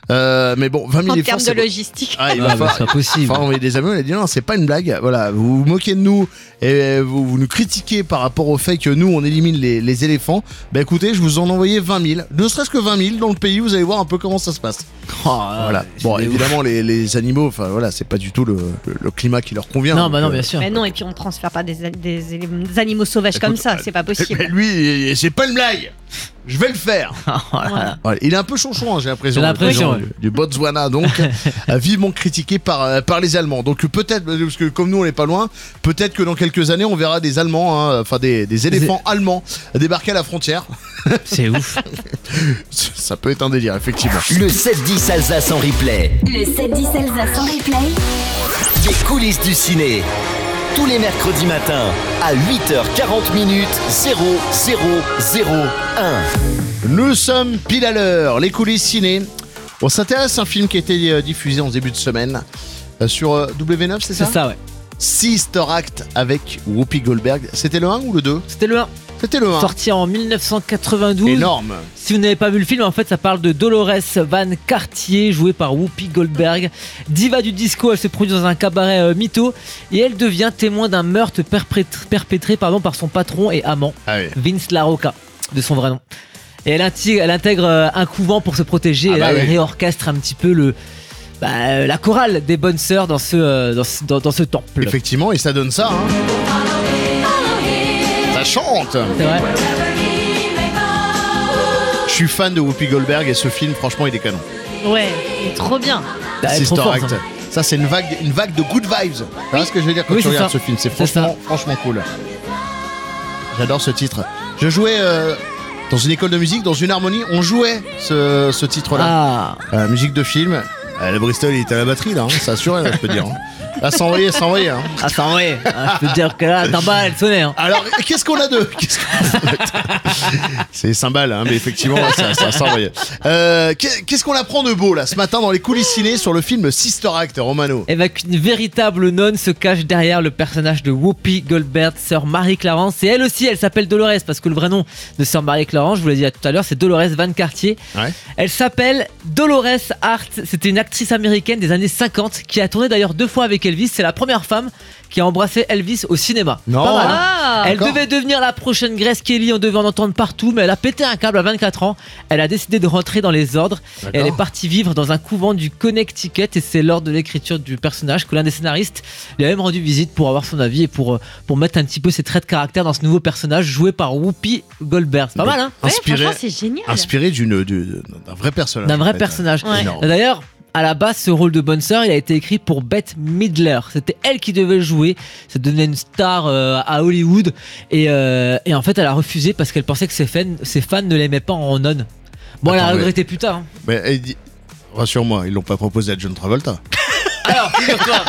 [SPEAKER 3] Euh, mais bon, vingt mille
[SPEAKER 5] En
[SPEAKER 3] efforts,
[SPEAKER 5] termes de
[SPEAKER 3] c'est pas-
[SPEAKER 5] logistique.
[SPEAKER 3] Ah, il
[SPEAKER 4] Ah,
[SPEAKER 3] va
[SPEAKER 4] bah,
[SPEAKER 3] falloir-
[SPEAKER 4] c'est pas possible.
[SPEAKER 3] Enfin, on envoyer des amis, on a dit non, c'est pas une blague. Voilà, vous vous moquez de nous et vous, vous nous critiquez par rapport au fait que nous, on élimine les, les éléphants. Bah écoutez, je vous en envoyais vingt mille. Ne serait-ce que vingt mille dans le pays, vous allez voir un peu comment ça se passe.
[SPEAKER 4] Oh,
[SPEAKER 3] Voilà.
[SPEAKER 4] c'est
[SPEAKER 3] Bon,
[SPEAKER 4] des ouf.
[SPEAKER 3] évidemment, les, les animaux, enfin voilà, c'est pas du tout le, le- le climat qui leur convient.
[SPEAKER 4] Non,
[SPEAKER 3] donc,
[SPEAKER 4] bah non,
[SPEAKER 3] euh,
[SPEAKER 4] bien sûr.
[SPEAKER 5] Mais non, et puis on ne transfère pas des, des, des animaux sauvages
[SPEAKER 3] Écoute,
[SPEAKER 5] comme ça,
[SPEAKER 3] euh,
[SPEAKER 5] c'est pas
[SPEAKER 3] Mais
[SPEAKER 5] possible.
[SPEAKER 3] lui, c'est pas une blague. Je vais le faire.
[SPEAKER 4] Voilà.
[SPEAKER 3] Voilà, il est un peu chonchon, hein, j'ai l'impression.
[SPEAKER 4] J'ai
[SPEAKER 3] le
[SPEAKER 4] l'impression,
[SPEAKER 3] président du, du Botswana, donc euh, vivement critiqué par, euh, par les Allemands. Donc peut-être, parce que comme nous on n'est pas loin, peut-être que dans quelques années on verra des Allemands, hein, enfin des, des éléphants allemands débarquer à la frontière.
[SPEAKER 4] C'est ouf.
[SPEAKER 3] Ça peut être un délire, effectivement.
[SPEAKER 1] Le sept dix Alsace en replay.
[SPEAKER 2] Le sept dix Alsace en replay.
[SPEAKER 1] Des coulisses du ciné. Tous les mercredis matins à huit heures quarante minutes zéro zéro zéro un.
[SPEAKER 3] Nous sommes pile à l'heure, les coulisses ciné. On s'intéresse à un film qui a été euh, diffusé en début de semaine euh, sur euh, W neuf, c'est ça
[SPEAKER 4] C'est ça, ouais.
[SPEAKER 3] Sister Act avec Whoopi Goldberg. C'était le un ou le deux?
[SPEAKER 4] C'était le un.
[SPEAKER 3] C'était le un.
[SPEAKER 4] Sorti en mille neuf cent quatre-vingt-douze.
[SPEAKER 3] Énorme.
[SPEAKER 4] Si vous n'avez pas vu le film, en fait, ça parle de Dolores Van Cartier, jouée par Whoopi Goldberg. Diva du disco, elle se produit dans un cabaret euh, mytho et elle devient témoin d'un meurtre perpétré, perpétré pardon, par son patron et amant,
[SPEAKER 3] Ah oui.
[SPEAKER 4] Vince LaRocca, de son vrai nom. Et elle intègre, elle intègre euh, un couvent pour se protéger
[SPEAKER 3] Ah
[SPEAKER 4] et là,
[SPEAKER 3] bah
[SPEAKER 4] elle
[SPEAKER 3] oui.
[SPEAKER 4] réorchestre un petit peu le, bah, euh, la chorale des bonnes sœurs dans ce, euh, dans ce, dans, dans ce temple.
[SPEAKER 3] Effectivement, et ça donne ça. Hein. Ça chante.
[SPEAKER 4] C'est vrai.
[SPEAKER 3] Je suis fan de Whoopi Goldberg et ce film, franchement, il est canon.
[SPEAKER 5] Ouais, il est trop bien.
[SPEAKER 4] Bah, elle est
[SPEAKER 3] Sister
[SPEAKER 4] trop forte,
[SPEAKER 3] Act.
[SPEAKER 4] hein.
[SPEAKER 3] Ça, c'est une vague, une vague de good vibes. Tu vois ce que je veux dire quand
[SPEAKER 4] Oui,
[SPEAKER 3] tu
[SPEAKER 4] c'est
[SPEAKER 3] regardes
[SPEAKER 4] ça.
[SPEAKER 3] ce film? C'est
[SPEAKER 4] C'est
[SPEAKER 3] franchement, franchement cool. J'adore ce titre. Je jouais euh, dans une école de musique, dans une harmonie. On jouait ce, ce titre-là.
[SPEAKER 4] Ah,
[SPEAKER 3] Euh, musique de film. Euh, le Bristol, il était à la batterie, là. Hein. Ça assurait, là, je peux dire. Hein. Là, ça envoyait, ça envoyait. Hein.
[SPEAKER 4] ah ça ouais. Ah, je peux te dire que là, la timbale, elle sonnait. Hein.
[SPEAKER 3] Alors, qu'est-ce qu'on a de qu'est-ce qu'on a C'est les cymbales, hein, mais effectivement, ça, ça, ça envoyait. Euh, qu'est- qu'est-ce qu'on apprend de beau, là, ce matin, dans les coulisses ciné, sur le film Sister Act, Romano?
[SPEAKER 4] Et bah qu'une véritable nonne se cache derrière le personnage de Whoopi Goldberg, sœur Marie Clarence. Et elle aussi, elle s'appelle Dolores, parce que le vrai nom de sœur Marie Clarence, je vous l'ai dit tout à l'heure, c'est Dolores Van Cartier.
[SPEAKER 3] Ouais.
[SPEAKER 4] Elle s'appelle Dolores Hart. C'était une actrice américaine des années cinquante qui a tourné d'ailleurs deux fois avec Elvis. C'est la première femme qui a embrassé Elvis au cinéma.
[SPEAKER 3] Non.
[SPEAKER 4] Pas mal, hein.
[SPEAKER 5] Ah,
[SPEAKER 4] Elle
[SPEAKER 3] D'accord.
[SPEAKER 4] devait devenir la prochaine Grace Kelly, on devait en entendre partout, mais elle a pété un câble à vingt-quatre ans. Elle a décidé de rentrer dans les ordres et elle est partie vivre dans un couvent du Connecticut. Et c'est lors de l'écriture du personnage que l'un des scénaristes lui a même rendu visite pour avoir son avis et pour, euh, pour mettre un petit peu ses traits de caractère dans ce nouveau personnage joué par Whoopi Goldberg. C'est pas mal, hein?
[SPEAKER 5] ouais,
[SPEAKER 3] Inspiré,
[SPEAKER 5] franchement, c'est génial.
[SPEAKER 3] inspiré d'une, du- d'un vrai personnage.
[SPEAKER 4] D'un
[SPEAKER 3] en
[SPEAKER 4] vrai
[SPEAKER 3] fait.
[SPEAKER 4] personnage.
[SPEAKER 5] Ouais.
[SPEAKER 3] Énorme.
[SPEAKER 4] D'ailleurs, à la base, ce rôle de bonne sœur, il a été écrit pour Bette Midler. C'était elle qui devait le jouer. Ça devenait une star euh, à Hollywood. Et, euh, et en fait, elle a refusé parce qu'elle pensait que ses fans, ses fans ne l'aimaient pas en nonne. Bon, elle a
[SPEAKER 3] Attends,
[SPEAKER 4] regretté plus tard. hein.
[SPEAKER 3] Mais elle dit- rassure-moi, ils l'ont pas proposé à John Travolta.
[SPEAKER 4] Alors, figure-toi.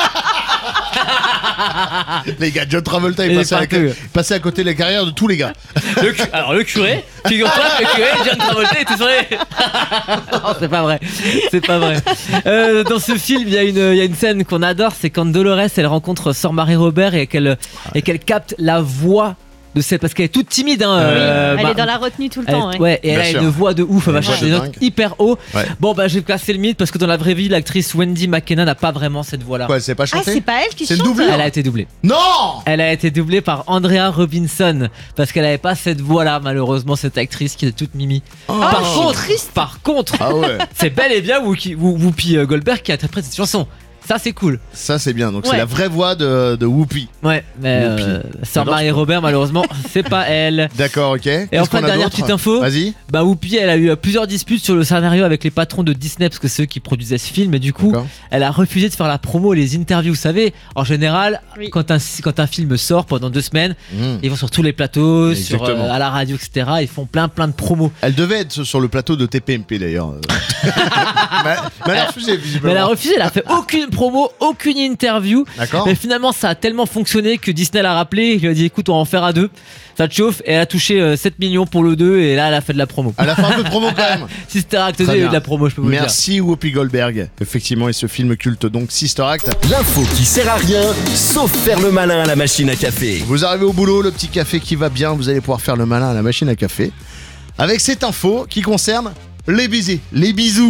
[SPEAKER 3] Les gars, John Travolta
[SPEAKER 4] Il
[SPEAKER 3] est
[SPEAKER 4] est
[SPEAKER 3] passé à, la-
[SPEAKER 4] partout.
[SPEAKER 3] passé à côté de la carrière de tous les gars.
[SPEAKER 4] Le cu- Alors, le curé, figure-toi que le curé, John Travolta était sur les. Non, c'est pas vrai. C'est pas vrai. Euh, dans ce film, il y, a une- il y a une scène qu'on adore, c'est quand Dolores, elle rencontre Sœur Marie Robert et qu'elle et qu'elle capte la voix de cette. Parce qu'elle est toute timide. Hein,
[SPEAKER 3] Oui,
[SPEAKER 4] euh,
[SPEAKER 5] Elle
[SPEAKER 4] bah,
[SPEAKER 5] est dans la retenue tout le
[SPEAKER 4] elle-
[SPEAKER 5] temps. ouais.
[SPEAKER 4] ouais, et elle
[SPEAKER 3] Bien
[SPEAKER 4] a
[SPEAKER 3] sûr.
[SPEAKER 4] une voix de ouf, elle va
[SPEAKER 3] Une voix
[SPEAKER 4] chercher
[SPEAKER 3] de
[SPEAKER 4] des notes
[SPEAKER 3] dingue.
[SPEAKER 4] hyper haut.
[SPEAKER 3] Ouais.
[SPEAKER 4] Bon, bah, je vais casser le mythe parce que dans la vraie vie, l'actrice Wendy McKenna n'a pas vraiment cette voix-là.
[SPEAKER 3] Quoi, elle sait pas
[SPEAKER 5] Ah,
[SPEAKER 3] chanter?
[SPEAKER 5] c'est pas elle qui
[SPEAKER 3] C'est une
[SPEAKER 5] chante.
[SPEAKER 3] doublure.
[SPEAKER 4] Elle a été doublée.
[SPEAKER 3] Non.
[SPEAKER 4] Elle a été doublée par Andrea Robinson parce qu'elle avait pas cette voix-là, malheureusement, cette actrice qui est toute mimi. par
[SPEAKER 5] c'est
[SPEAKER 4] contre,
[SPEAKER 5] triste.
[SPEAKER 4] par contre,
[SPEAKER 3] Ah ouais,
[SPEAKER 4] c'est bel et bien Whoopi, Whoopi euh, Goldberg qui interprète cette chanson. Ça, c'est cool.
[SPEAKER 3] ça c'est bien. Donc c'est
[SPEAKER 5] Ouais.
[SPEAKER 3] la vraie voix de, de Whoopi.
[SPEAKER 4] Ouais, mais
[SPEAKER 3] Whoopi.
[SPEAKER 4] euh, Sœur
[SPEAKER 3] J'adore
[SPEAKER 4] Marie
[SPEAKER 3] ce-
[SPEAKER 4] Robert, malheureusement, c'est pas elle.
[SPEAKER 3] D'accord, ok. Et
[SPEAKER 4] enfin, dernière petite info.
[SPEAKER 3] Vas-y.
[SPEAKER 4] Bah, Whoopi, elle a eu euh, plusieurs disputes sur le scénario avec les patrons de Disney parce que c'est eux qui produisaient ce film. Et du coup,
[SPEAKER 3] D'accord.
[SPEAKER 4] elle a refusé de faire la promo et les interviews. Vous savez, en général,
[SPEAKER 5] Oui.
[SPEAKER 4] quand, un, quand un film sort pendant deux semaines,
[SPEAKER 3] Mmh.
[SPEAKER 4] ils vont sur tous les plateaux, sur,
[SPEAKER 3] Exactement.
[SPEAKER 4] euh, à la radio, et cetera. Ils font plein plein de promos.
[SPEAKER 3] Elle devait être sur le plateau de T P M P d'ailleurs. mais, mais elle a refusé
[SPEAKER 4] Mais
[SPEAKER 3] visiblement.
[SPEAKER 4] elle a refusé, elle a fait aucune promo, aucune interview.
[SPEAKER 3] D'accord.
[SPEAKER 4] Mais finalement, ça a tellement fonctionné que Disney l'a rappelé. Il lui a dit écoute, on va en faire à deux. Ça te chauffe. Et elle a touché euh, sept millions pour le deux. Et là, elle a fait de la promo.
[SPEAKER 3] Elle a fait un peu de promo quand même.
[SPEAKER 4] Sister Act deux,
[SPEAKER 3] Très
[SPEAKER 4] il y a eu
[SPEAKER 3] bien.
[SPEAKER 4] de la promo, je peux vous le dire.
[SPEAKER 3] Merci Whoopi Goldberg. Effectivement, et ce film culte donc Sister Act.
[SPEAKER 1] L'info qui sert à rien, sauf faire le malin à la machine à café.
[SPEAKER 3] Vous arrivez au boulot, le petit café qui va bien, vous allez pouvoir faire le malin à la machine à café. Avec cette info qui concerne les baisers, les bisous.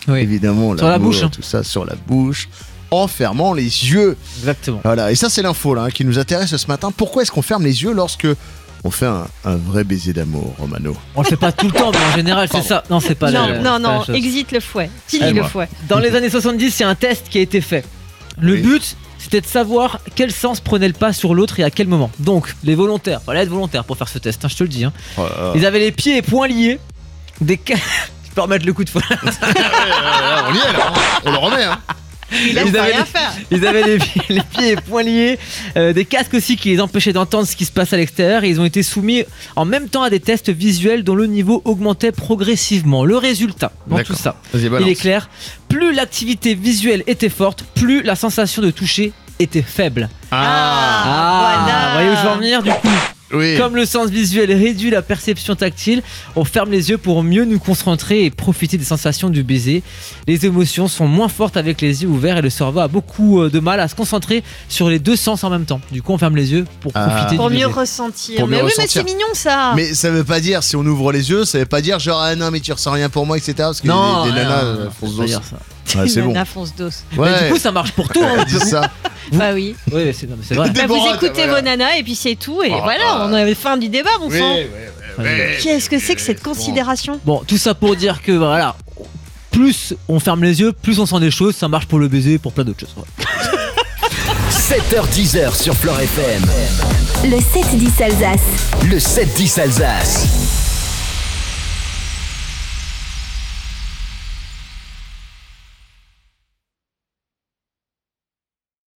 [SPEAKER 4] Oui.
[SPEAKER 3] Évidemment,
[SPEAKER 4] Sur la
[SPEAKER 3] l'amour,
[SPEAKER 4] bouche, hein.
[SPEAKER 3] tout ça sur la bouche, en fermant les yeux.
[SPEAKER 4] Exactement.
[SPEAKER 3] Voilà, et ça c'est l'info là hein, qui nous intéresse ce matin. Pourquoi est-ce qu'on ferme les yeux lorsque on fait un, un vrai baiser d'amour, Romano?
[SPEAKER 4] On le fait pas tout le temps, mais en général, c'est ça. Non, c'est pas
[SPEAKER 5] Non,
[SPEAKER 4] la-
[SPEAKER 5] non,
[SPEAKER 4] c'est pas la
[SPEAKER 5] non,
[SPEAKER 4] chose.
[SPEAKER 5] exit le fouet. Fini
[SPEAKER 3] Allez,
[SPEAKER 5] le
[SPEAKER 3] moi.
[SPEAKER 5] fouet.
[SPEAKER 4] Dans les années soixante-dix, il y a un test qui a été fait. Le
[SPEAKER 3] Oui.
[SPEAKER 4] but, c'était de savoir quel sens prenait le pas sur l'autre et à quel moment. Donc, les volontaires, fallait être volontaire pour faire ce test, hein, je te le dis. hein.
[SPEAKER 3] Oh là là.
[SPEAKER 4] Ils avaient les pieds et poings liés, des ca... Tu peux remettre le coup de fouet.
[SPEAKER 3] Ouais, ouais, ouais, on y est là, hein. On le remet. Hein.
[SPEAKER 5] Il a
[SPEAKER 4] Ils
[SPEAKER 5] pas
[SPEAKER 4] avaient
[SPEAKER 5] rien
[SPEAKER 4] les-
[SPEAKER 5] faire.
[SPEAKER 4] Ils avaient les pieds, les pieds et poings liés, euh, des casques aussi qui les empêchaient d'entendre ce qui se passe à l'extérieur. Et ils ont été soumis en même temps à des tests visuels dont le niveau augmentait progressivement. Le résultat dans tout
[SPEAKER 3] D'accord.
[SPEAKER 4] ça,
[SPEAKER 3] Vas-y,
[SPEAKER 4] il
[SPEAKER 3] balance.
[SPEAKER 4] est clair, plus l'activité visuelle était forte, plus la sensation de toucher était faible.
[SPEAKER 5] Ah, voilà.
[SPEAKER 4] Vous voyez où je veux en venir du coup?
[SPEAKER 3] Oui.
[SPEAKER 4] Comme le sens visuel réduit la perception tactile, on ferme les yeux pour mieux nous concentrer et profiter des sensations du baiser. Les émotions sont moins fortes avec les yeux ouverts et le cerveau a beaucoup euh, de mal à se concentrer sur les deux sens en même temps. Du coup, on ferme les yeux pour
[SPEAKER 3] Ah.
[SPEAKER 4] profiter
[SPEAKER 5] Pour
[SPEAKER 4] du
[SPEAKER 5] mieux
[SPEAKER 4] baiser.
[SPEAKER 5] ressentir.
[SPEAKER 3] Pour mieux
[SPEAKER 5] mais oui, mais
[SPEAKER 3] ressentir.
[SPEAKER 5] c'est mignon ça.
[SPEAKER 3] Mais ça veut pas dire, si on ouvre les yeux, ça veut pas dire genre ah non mais tu ressens rien pour moi, et cetera. Parce que
[SPEAKER 4] Non,
[SPEAKER 3] des, des
[SPEAKER 4] rien,
[SPEAKER 3] nanas
[SPEAKER 4] non,
[SPEAKER 3] euh,
[SPEAKER 4] non,
[SPEAKER 3] foncent
[SPEAKER 4] faut pas
[SPEAKER 3] dos.
[SPEAKER 4] dire ça.
[SPEAKER 3] Ouais, c'est bon.
[SPEAKER 5] Nana fonce dos.
[SPEAKER 3] Ouais.
[SPEAKER 4] Mais du coup, ça marche pour tout. hein.
[SPEAKER 3] Dis ça.
[SPEAKER 5] Bah oui.
[SPEAKER 4] Oui, mais c'est non, mais c'est vrai.
[SPEAKER 5] Bah, vous
[SPEAKER 3] Déborah,
[SPEAKER 5] écoutez
[SPEAKER 3] voilà.
[SPEAKER 5] vos nanas et puis c'est tout. Et
[SPEAKER 3] Oh,
[SPEAKER 5] voilà,
[SPEAKER 3] ah.
[SPEAKER 5] on avait fin du débat, mon
[SPEAKER 3] Oui,
[SPEAKER 5] sang.
[SPEAKER 3] ouais, ouais, ouais.
[SPEAKER 5] Qu'est-ce que c'est que cette
[SPEAKER 3] Bon.
[SPEAKER 5] considération?
[SPEAKER 4] Bon, tout ça pour dire que voilà, plus on ferme les yeux, plus on sent des choses. Ça marche pour le baiser, pour plein d'autres choses. ouais.
[SPEAKER 1] sept heures dix sur Flore F M.
[SPEAKER 2] Le sept dix Alsace.
[SPEAKER 1] Le sept dix Alsace.